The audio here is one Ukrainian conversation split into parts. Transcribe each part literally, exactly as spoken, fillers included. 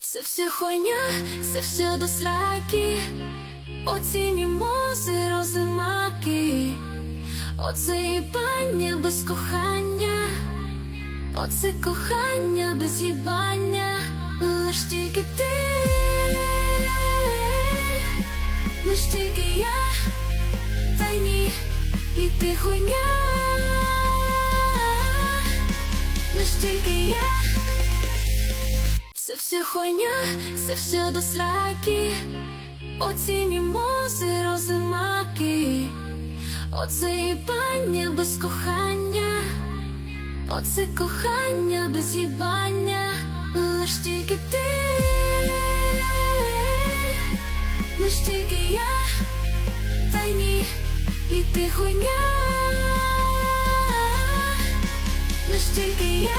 Це все хуйня, це все до сраки. Оці мімози, розимаки. Оце їбання без кохання. Оце кохання без їбання. Лиш тільки ти, лиш тільки я. Та ні, і ти хуйня. Лиш тільки я. Це все хуйня, це все до сраки. Оці мімози, розимаки. Оце їбання без кохання. Оце кохання без їбання. Лиш тільки ти, лиш тільки я. Та ні, і ти хуйня. Лиш тільки я.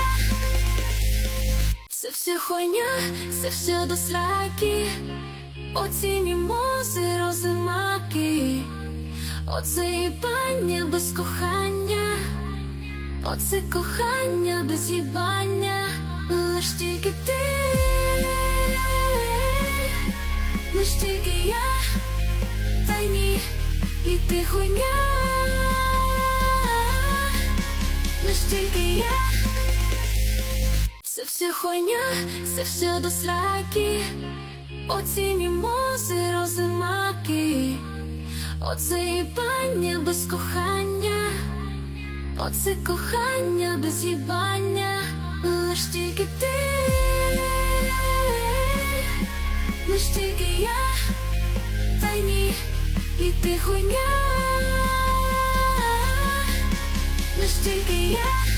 Це все хуйня, це все до сраки. Оці мімози, розимаки. Оце їбання без кохання. Оце кохання без їбання. Лиш тільки ти, лиш тільки я. Та ні, і ти хуйня. Лиш тільки я. Це все хуйня, це все до сраки. Оці мімози, розимаки. Оце їбання без кохання. Оце кохання без їбання. Лиш тільки ти, лиш тільки я. Та ні, і ти хуйня. Лиш тільки я.